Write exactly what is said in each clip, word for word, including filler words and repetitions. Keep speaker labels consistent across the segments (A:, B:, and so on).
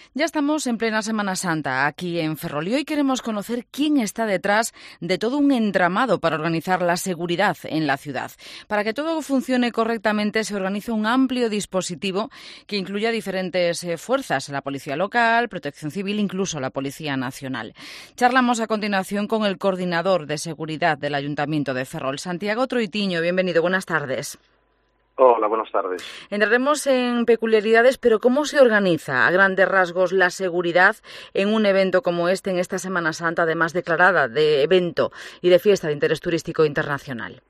A: Ya estamos en plena Semana Santa aquí en Ferrol y hoy queremos conocer quién está detrás de todo un entramado para organizar la seguridad en la ciudad. Para que todo funcione correctamente se organiza un amplio dispositivo que incluye a diferentes eh, fuerzas, la Policía Local, Protección Civil, incluso la Policía Nacional. Charlamos a continuación con el coordinador de seguridad del Ayuntamiento de Ferrol, Santiago Troitiño. Bienvenido, buenas tardes.
B: Hola, buenas tardes.
A: Entraremos en peculiaridades, pero ¿cómo se organiza a grandes rasgos la seguridad en un evento como este, en esta Semana Santa, además declarada de evento y de fiesta de interés turístico internacional?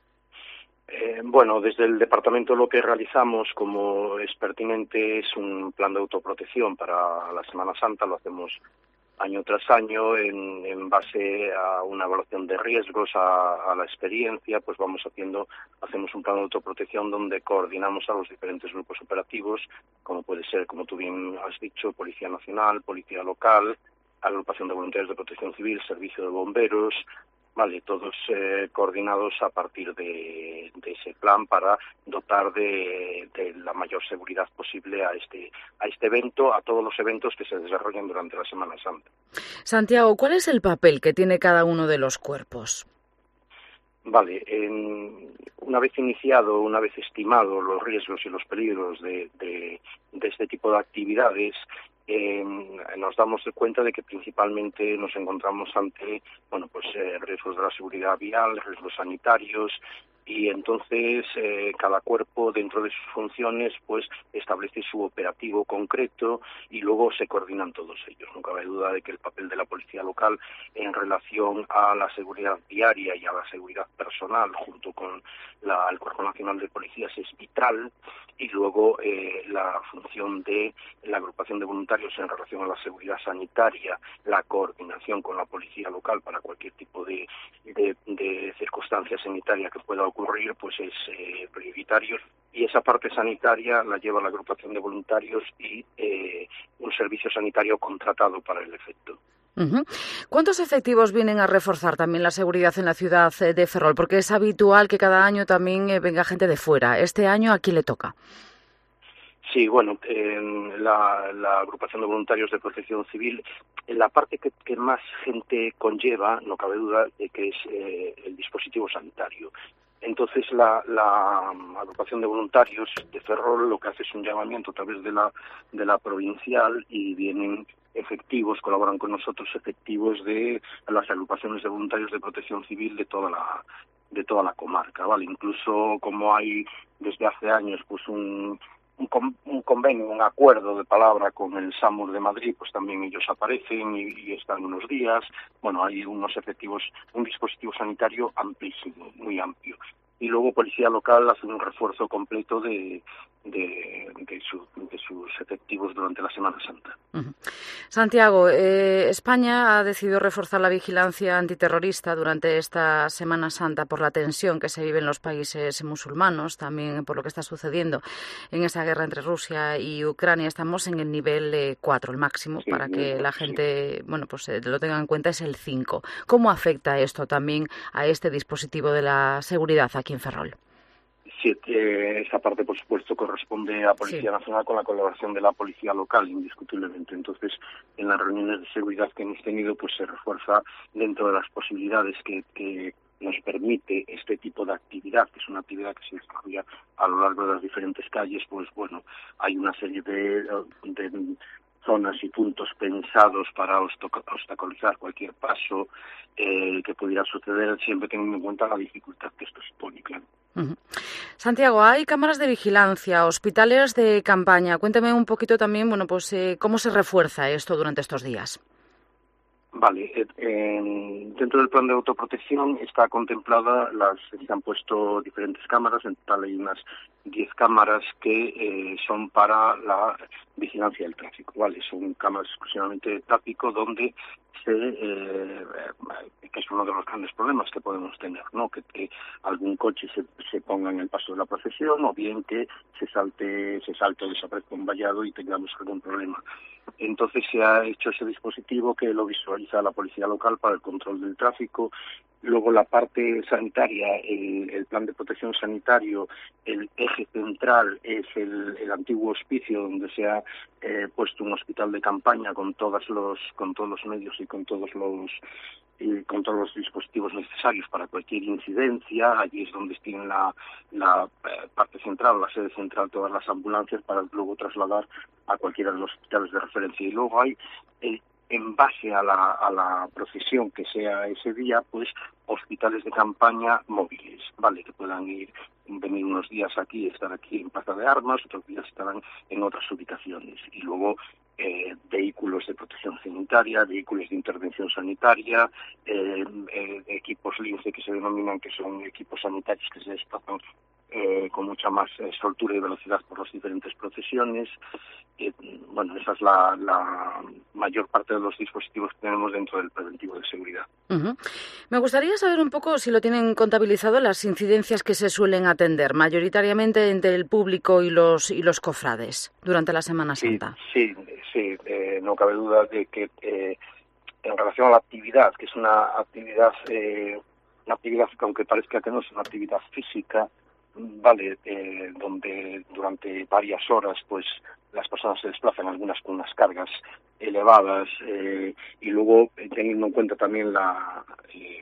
B: Eh, bueno, desde el departamento lo que realizamos, como es pertinente, es un plan de autoprotección para la Semana Santa. Lo hacemos año tras año en, en base a una evaluación de riesgos, a, a la experiencia, pues vamos haciendo, hacemos un plan de autoprotección donde coordinamos a los diferentes grupos operativos, como puede ser, como tú bien has dicho, Policía Nacional, Policía Local, Agrupación de Voluntarios de Protección Civil, Servicio de Bomberos, vale, todos eh, coordinados a partir de, de ese plan para dotar de, de la mayor seguridad posible a este a este evento, a todos los eventos que se desarrollan durante la Semana Santa.
A: Santiago, ¿cuál es el papel que tiene cada uno de los cuerpos?
B: Vale, en, una vez iniciado, una vez estimado los riesgos y los peligros de, de, de este tipo de actividades, Eh, nos damos cuenta de que principalmente nos encontramos ante, bueno, pues eh, riesgos de la seguridad vial, riesgos sanitarios, y entonces eh, cada cuerpo dentro de sus funciones pues establece su operativo concreto y luego se coordinan todos ellos. No cabe duda de que el papel de la Policía Local en relación a la seguridad diaria y a la seguridad personal junto con la, el Cuerpo Nacional de Policías es vital, y luego eh, la función de la agrupación de voluntarios en relación a la seguridad sanitaria, la coordinación con la Policía Local para cualquier tipo de, de, de circunstancia sanitaria que pueda ocurrir, pues es eh, prioritario, y esa parte sanitaria la lleva la agrupación de voluntarios y eh, un servicio sanitario contratado para el efecto.
A: Uh-huh. ¿Cuántos efectivos vienen a reforzar también la seguridad en la ciudad de Ferrol? Porque es habitual que cada año también eh, venga gente de fuera. Este año, ¿a quién le toca?
B: Sí, bueno, en la, la agrupación de voluntarios de Protección Civil, en la parte que, que más gente conlleva, no cabe duda de que es eh, el dispositivo sanitario. Entonces la, la agrupación de voluntarios de Ferrol lo que hace es un llamamiento a través de la de la provincial, y vienen efectivos, colaboran con nosotros efectivos de las agrupaciones de voluntarios de Protección Civil de toda la de toda la comarca, vale. Incluso como hay desde hace años pues un Un, un convenio, un acuerdo de palabra con el SAMUR de Madrid, pues también ellos aparecen y, y están unos días. Bueno, hay unos efectivos, un dispositivo sanitario amplísimo, muy amplio. Y luego Policía Local hace un refuerzo completo de, de, de, su, de sus efectivos durante la Semana Santa.
A: Uh-huh. Santiago, eh, España ha decidido reforzar la vigilancia antiterrorista durante esta Semana Santa por la tensión que se vive en los países musulmanos, también por lo que está sucediendo en esa guerra entre Rusia y Ucrania. Estamos en el nivel eh, cuatro, el máximo, sí, para que la gente, sí. bueno, pues eh, lo tenga en cuenta, es el cinco. ¿Cómo afecta esto también a este dispositivo de la seguridad aquí en Ferrol?
B: Sí, eh, esa parte, por supuesto, corresponde a Policía sí. Nacional con la colaboración de la Policía Local, indiscutiblemente. Entonces, en las reuniones de seguridad que hemos tenido, pues se refuerza dentro de las posibilidades que, que nos permite este tipo de actividad, que es una actividad que se desarrolla a lo largo de las diferentes calles. Pues bueno, hay una serie de, de zonas y puntos pensados para obstaculizar cualquier paso eh, que pudiera suceder, siempre teniendo en cuenta la dificultad que esto supone, claro.
A: Uh-huh. Santiago, hay cámaras de vigilancia, hospitales de campaña. Cuéntame un poquito también, bueno, pues eh, cómo se refuerza esto durante estos días.
B: Vale, eh, eh, dentro del plan de autoprotección está contemplada, las se han puesto diferentes cámaras, en total hay unas diez cámaras que eh, son para la vigilancia del tráfico, ¿vale? Son cámaras exclusivamente de tráfico donde se, eh, que es uno de los grandes problemas que podemos tener, ¿no? Que, que algún coche se, se ponga en el paso de la procesión, o bien que se salte, se salte o desaparezca un vallado y tengamos algún problema. Entonces se ha hecho ese dispositivo que lo visualiza la Policía Local para el control del tráfico, Luego la parte sanitaria, el, el plan de protección sanitario, el eje central es el, el antiguo hospicio donde se ha eh, puesto un hospital de campaña con todos los con todos los medios y con todos los y con todos los dispositivos necesarios para cualquier incidencia. Allí es donde tienen la, la eh, parte central, la sede central, todas las ambulancias para luego trasladar a cualquiera de los hospitales de referencia. Y luego hay el en base a la, a la procesión que sea ese día, pues hospitales de campaña móviles, ¿vale? Que puedan ir, venir unos días aquí, estar aquí en Plaza de Armas, otros días estarán en otras ubicaciones. Y luego eh, vehículos de protección sanitaria, vehículos de intervención sanitaria, eh, eh, equipos lince que se denominan, que son equipos sanitarios que se desplazan Eh, con mucha más eh, soltura y velocidad por las diferentes procesiones. Eh, bueno, esa es la, la mayor parte de los dispositivos que tenemos dentro del preventivo de seguridad.
A: Uh-huh. Me gustaría saber un poco si lo tienen contabilizado las incidencias que se suelen atender mayoritariamente entre el público y los y los cofrades durante la Semana Santa.
B: Sí, sí, sí eh, no cabe duda de que eh, en relación a la actividad, que es una actividad, eh, una actividad que aunque parezca que no es una actividad física, vale, eh, donde durante varias horas pues las personas se desplazan, algunas con unas cargas elevadas, eh, y luego eh, teniendo en cuenta también la eh,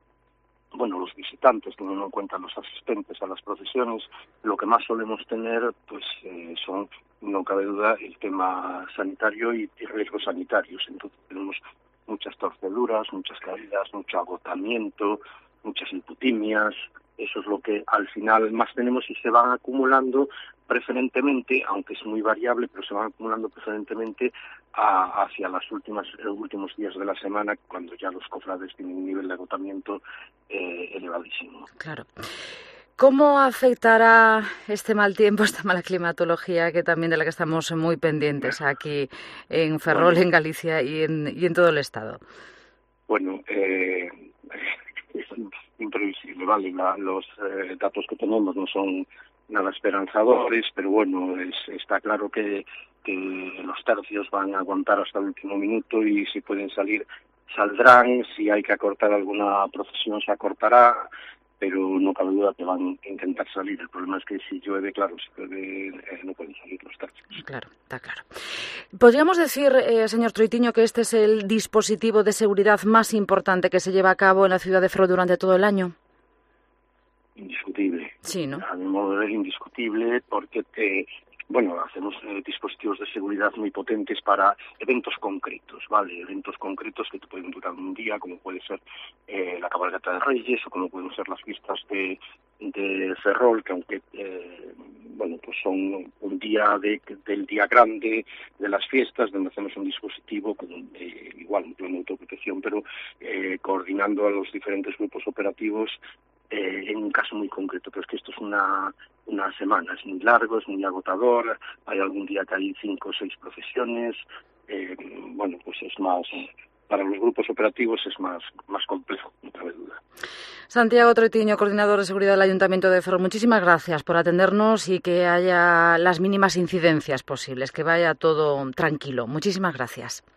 B: bueno los visitantes, teniendo en cuenta los asistentes a las procesiones, lo que más solemos tener pues eh, son, no cabe duda, el tema sanitario y, y riesgos sanitarios. Entonces tenemos muchas torceduras, muchas caídas, mucho agotamiento, muchas hipotimias. Eso es lo que al final más tenemos y se van acumulando preferentemente, aunque es muy variable, pero se van acumulando preferentemente a, hacia las últimas los últimos días de la semana, cuando ya los cofrades tienen un nivel de agotamiento eh, elevadísimo.
A: Claro. ¿Cómo afectará este mal tiempo, esta mala climatología, que también de la que estamos muy pendientes aquí en Ferrol, bueno, en Galicia y en, y en todo el Estado?
B: Bueno, eh... es imprevisible, ¿vale? La, los eh, datos que tenemos no son nada esperanzadores, pero bueno, es, está claro que, que los tercios van a aguantar hasta el último minuto y si pueden salir, saldrán. Si hay que acortar alguna procesión, se acortará, pero no cabe duda que van a intentar salir. El problema es que si llueve, claro, si llueve, eh, no pueden salir los tercios.
A: Claro, está claro. ¿Podríamos decir, eh, señor Troitiño, que este es el dispositivo de seguridad más importante que se lleva a cabo en la ciudad de Ferrol durante todo el año?
B: Indiscutible.
A: Sí, ¿no?
B: A mi modo de ver, indiscutible, porque eh, bueno, hacemos eh, dispositivos de seguridad muy potentes para eventos concretos, ¿vale? Eventos concretos que te pueden durar un día, como puede ser eh, la cabalgata de Reyes o como pueden ser las fiestas de, de Ferrol, que aunque eh, bueno, pues son un día de, del día grande de las fiestas, donde hacemos un dispositivo con eh, igual un plan de autoprotección, pero eh, coordinando a los diferentes grupos operativos eh, en un caso muy concreto. Pero es que esto es una una semana, es muy largo, es muy agotador, hay algún día que hay cinco o seis procesiones, eh, bueno, pues es más, para los grupos operativos es más, más complejo, no cabe duda.
A: Santiago Troitiño, coordinador de seguridad del Ayuntamiento de Ferrol, muchísimas gracias por atendernos y que haya las mínimas incidencias posibles, que vaya todo tranquilo. Muchísimas gracias.